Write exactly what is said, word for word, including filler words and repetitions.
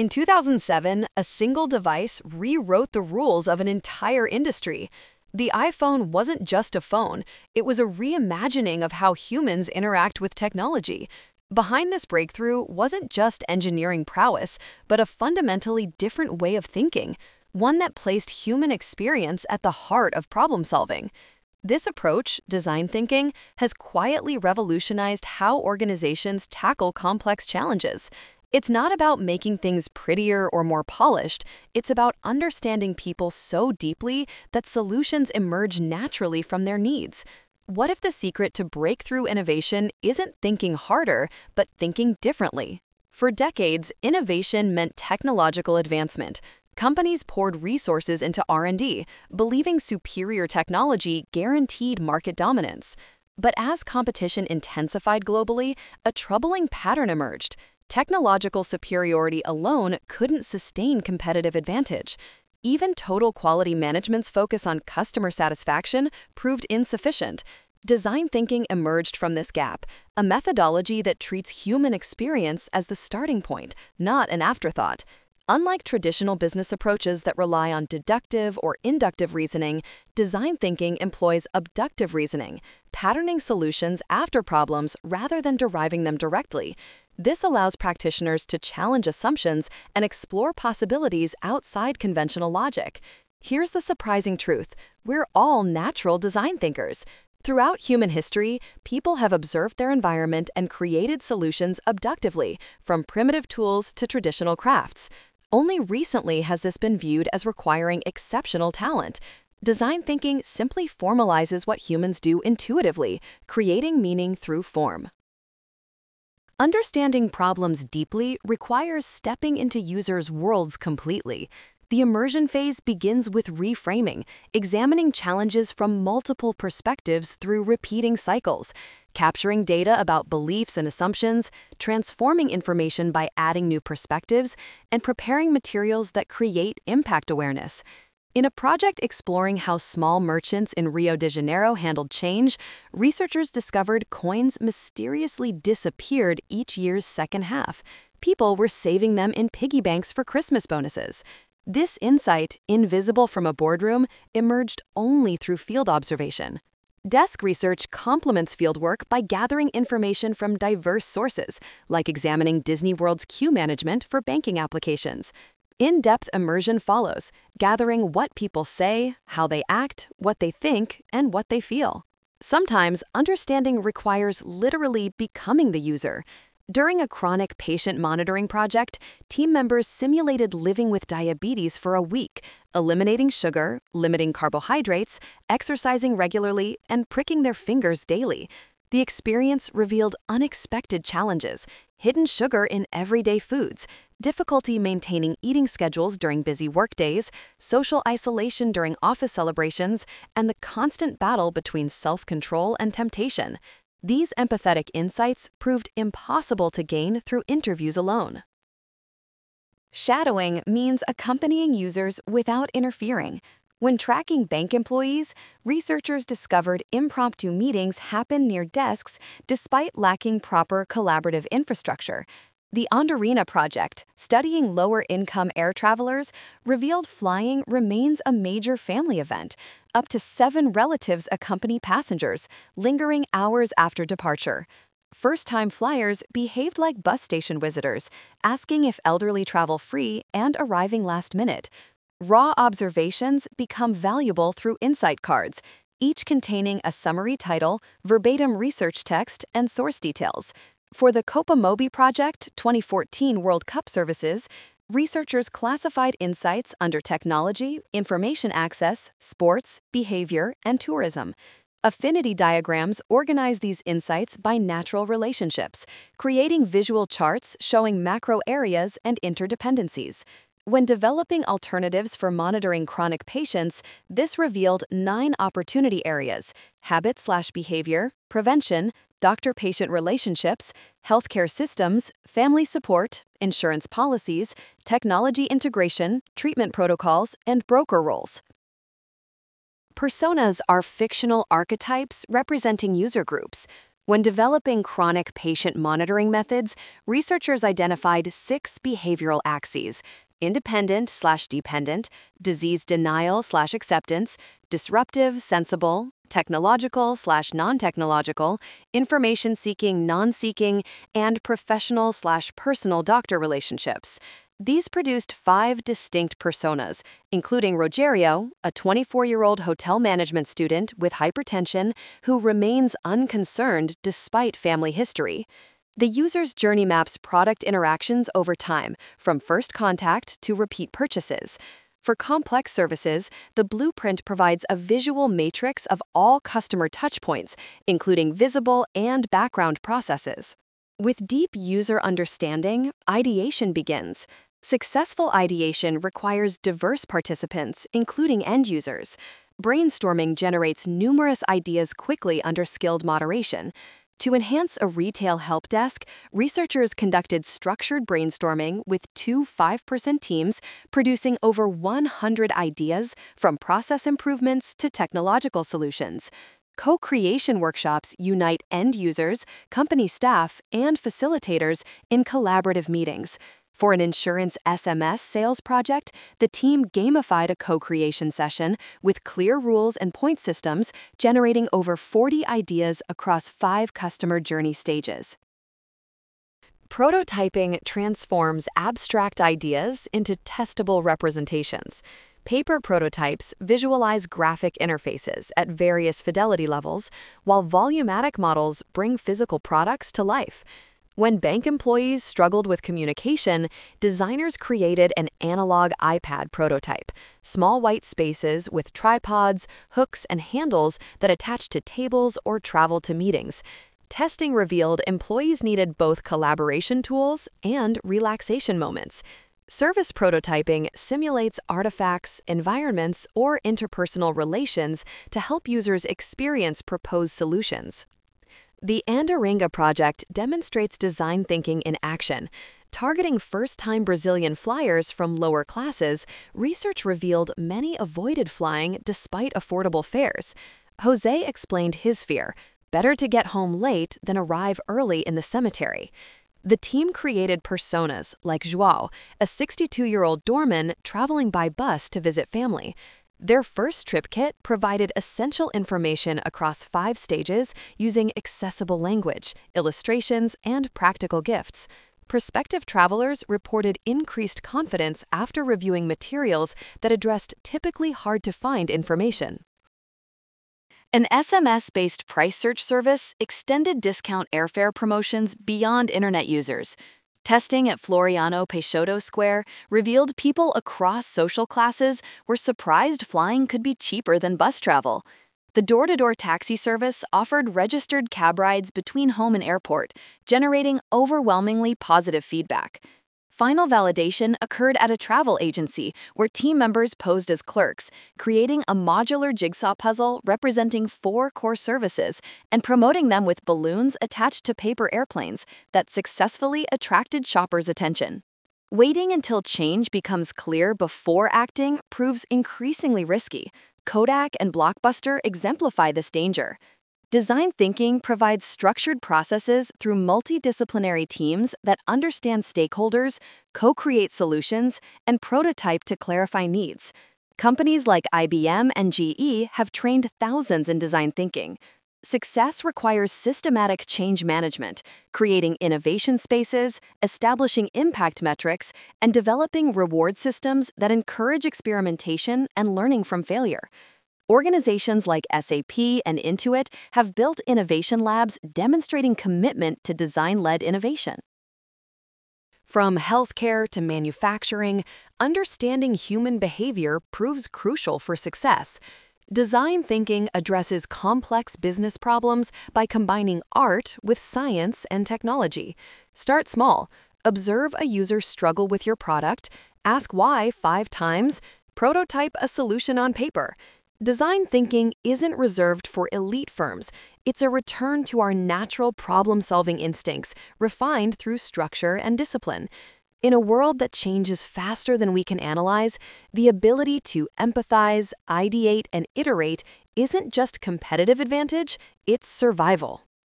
In two thousand seven, a single device rewrote the rules of an entire industry. The iPhone wasn't just a phone, it was a reimagining of how humans interact with technology. Behind this breakthrough wasn't just engineering prowess, but a fundamentally different way of thinking, one that placed human experience at the heart of problem solving. This approach, design thinking, has quietly revolutionized how organizations tackle complex challenges. It's not about making things prettier or more polished, it's about understanding people so deeply that solutions emerge naturally from their needs. What if the secret to breakthrough innovation isn't thinking harder, but thinking differently? For decades, innovation meant technological advancement. Companies poured resources into R and D, believing superior technology guaranteed market dominance. But as competition intensified globally, a troubling pattern emerged. Technological superiority alone couldn't sustain competitive advantage. Even total quality management's focus on customer satisfaction proved insufficient. Design thinking emerged from this gap, a methodology that treats human experience as the starting point, not an afterthought. Unlike traditional business approaches that rely on deductive or inductive reasoning, design thinking employs abductive reasoning, patterning solutions after problems rather than deriving them directly. This allows practitioners to challenge assumptions and explore possibilities outside conventional logic. Here's the surprising truth: we're all natural design thinkers. Throughout human history, people have observed their environment and created solutions abductively, from primitive tools to traditional crafts. Only recently has this been viewed as requiring exceptional talent. Design thinking simply formalizes what humans do intuitively, creating meaning through form. Understanding problems deeply requires stepping into users' worlds completely. The immersion phase begins with reframing, examining challenges from multiple perspectives through repeating cycles, capturing data about beliefs and assumptions, transforming information by adding new perspectives, and preparing materials that create impact awareness. In a project exploring how small merchants in Rio de Janeiro handled change, researchers discovered coins mysteriously disappeared each year's second half. People were saving them in piggy banks for Christmas bonuses. This insight, invisible from a boardroom, emerged only through field observation. Desk research complements fieldwork by gathering information from diverse sources, like examining Disney World's queue management for banking applications. In-depth immersion follows, gathering what people say, how they act, what they think, and what they feel. Sometimes, understanding requires literally becoming the user. During a chronic patient monitoring project, team members simulated living with diabetes for a week, eliminating sugar, limiting carbohydrates, exercising regularly, and pricking their fingers daily. The experience revealed unexpected challenges: hidden sugar in everyday foods, difficulty maintaining eating schedules during busy workdays, social isolation during office celebrations, and the constant battle between self-control and temptation. These empathetic insights proved impossible to gain through interviews alone. Shadowing means accompanying users without interfering. When tracking bank employees, researchers discovered impromptu meetings happen near desks despite lacking proper collaborative infrastructure. The Andorina project, studying lower-income air travelers, revealed flying remains a major family event. Up to seven relatives accompany passengers, lingering hours after departure. First-time flyers behaved like bus station visitors, asking if elderly travel free and arriving last minute. Raw observations become valuable through insight cards, each containing a summary title, verbatim research text, and source details. For the Copa Mobi Project twenty fourteen World Cup Services, researchers classified insights under technology, information access, sports, behavior, and tourism. Affinity diagrams organize these insights by natural relationships, creating visual charts showing macro areas and interdependencies. When developing alternatives for monitoring chronic patients, this revealed nine opportunity areas: habit/behavior, prevention, doctor-patient relationships, healthcare systems, family support, insurance policies, technology integration, treatment protocols, and broker roles. Personas are fictional archetypes representing user groups. When developing chronic patient monitoring methods, researchers identified six behavioral axes: independent slash dependent, disease denial slash acceptance, disruptive, sensible, technological slash non-technological, information-seeking, non-seeking, and professional slash personal doctor relationships. These produced five distinct personas, including Rogerio, a twenty-four-year-old hotel management student with hypertension who remains unconcerned despite family history. The user's journey maps product interactions over time, from first contact to repeat purchases. For complex services, the blueprint provides a visual matrix of all customer touchpoints, including visible and background processes. With deep user understanding, ideation begins. Successful ideation requires diverse participants, including end users. Brainstorming generates numerous ideas quickly under skilled moderation. To enhance a retail help desk, researchers conducted structured brainstorming with two five-person teams, producing over one hundred ideas from process improvements to technological solutions. Co-creation workshops unite end users, company staff, and facilitators in collaborative meetings. For an insurance S M S sales project, the team gamified a co-creation session with clear rules and point systems, generating over forty ideas across five customer journey stages. Prototyping transforms abstract ideas into testable representations. Paper prototypes visualize graphic interfaces at various fidelity levels, while volumetric models bring physical products to life. When bank employees struggled with communication, designers created an analog iPad prototype, small white spaces with tripods, hooks, and handles that attach to tables or travel to meetings. Testing revealed employees needed both collaboration tools and relaxation moments. Service prototyping simulates artifacts, environments, or interpersonal relations to help users experience proposed solutions. The Andoringa project demonstrates design thinking in action. Targeting first-time Brazilian flyers from lower classes, research revealed many avoided flying despite affordable fares. Jose explained his fear: better to get home late than arrive early in the cemetery. The team created personas like João, a sixty-two-year-old doorman traveling by bus to visit family. Their first trip kit provided essential information across five stages using accessible language, illustrations, and practical gifts. Prospective travelers reported increased confidence after reviewing materials that addressed typically hard-to-find information. An S M S-based price search service extended discount airfare promotions beyond internet users. Testing at Floriano Peixoto Square revealed people across social classes were surprised flying could be cheaper than bus travel. The door-to-door taxi service offered registered cab rides between home and airport, generating overwhelmingly positive feedback. Final validation occurred at a travel agency where team members posed as clerks, creating a modular jigsaw puzzle representing four core services and promoting them with balloons attached to paper airplanes that successfully attracted shoppers' attention. Waiting until change becomes clear before acting proves increasingly risky. Kodak and Blockbuster exemplify this danger. Design thinking provides structured processes through multidisciplinary teams that understand stakeholders, co-create solutions, and prototype to clarify needs. Companies like I B M and G E have trained thousands in design thinking. Success requires systematic change management, creating innovation spaces, establishing impact metrics, and developing reward systems that encourage experimentation and learning from failure. Organizations like S A P and Intuit have built innovation labs demonstrating commitment to design-led innovation. From healthcare to manufacturing, understanding human behavior proves crucial for success. Design thinking addresses complex business problems by combining art with science and technology. Start small. Observe a user struggle with your product, ask why five times, prototype a solution on paper. Design thinking isn't reserved for elite firms. It's a return to our natural problem-solving instincts, refined through structure and discipline. In a world that changes faster than we can analyze, the ability to empathize, ideate, and iterate isn't just competitive advantage, it's survival.